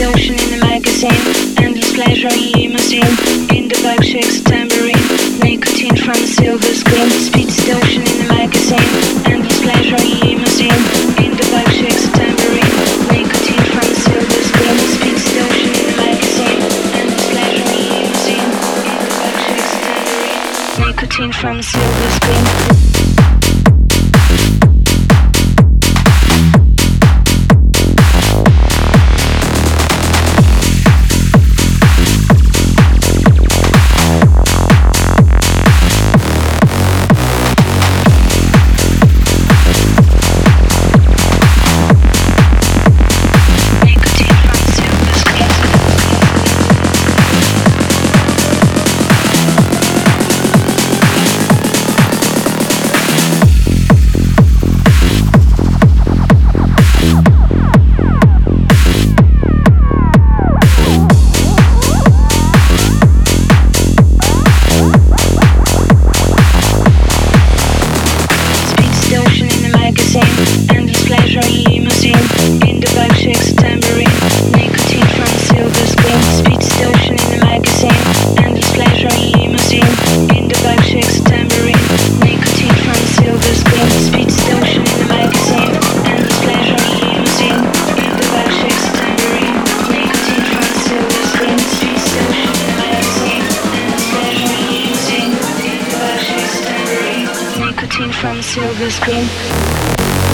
distortion in the magazine, endless pleasure in limousine, in the milkshakes tambourine, nicotine from a silver screen, speed distortion in the magazine, endless pleasure in limousine, in the milkshakes tambourine, nicotine from a silver screen, speed distortion in the magazine, endless pleasure in limousine, in the milkshakes tambourine, nicotine from a silver screen. Endless pleasure in limousine, in the milkshakes tambourine, nicotine from a silver screen, speed distortion in the magazine, endless pleasure in limousine, in the milkshakes tambourine, nicotine from a silver screen, speed distortion in the magazine, endless pleasure in limousine, in the milkshakes tambourine, nicotine from a silver screen, speed distortion in the magazine, endless pleasure in limousine, in the milkshakes tambourine, nicotine from a silver screen.